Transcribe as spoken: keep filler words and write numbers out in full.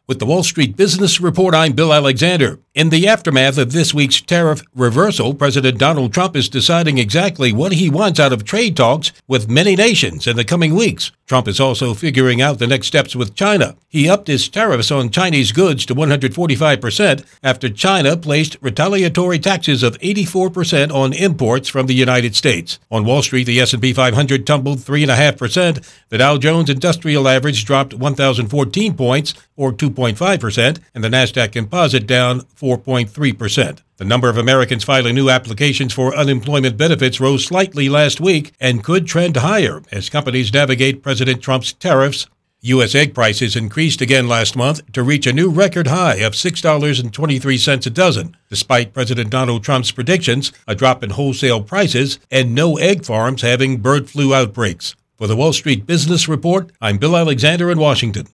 With the Wall Street Business Report, I'm Bill Alexander. In the aftermath of this week's tariff reversal, President Donald Trump is deciding exactly what he wants out of trade talks with many nations in the coming weeks. Trump is also figuring out the next steps with China. He upped his tariffs on Chinese goods to one hundred forty-five percent after China placed retaliatory taxes of eighty-four percent on imports from the United States. On Wall Street, the S and P five hundred tumbled three point five percent. The Dow Jones Industrial Average dropped one thousand fourteen points, or two point five percent, and the Nasdaq Composite down four point three percent. The number of Americans filing new applications for unemployment benefits rose slightly last week and could trend higher as companies navigate President Trump's tariffs. U S egg prices increased again last month to reach a new record high of six dollars and twenty-three cents a dozen, despite President Donald Trump's predictions, a drop in wholesale prices, and no egg farms having bird flu outbreaks. For the Wall Street Business Report, I'm Bill Alexander in Washington.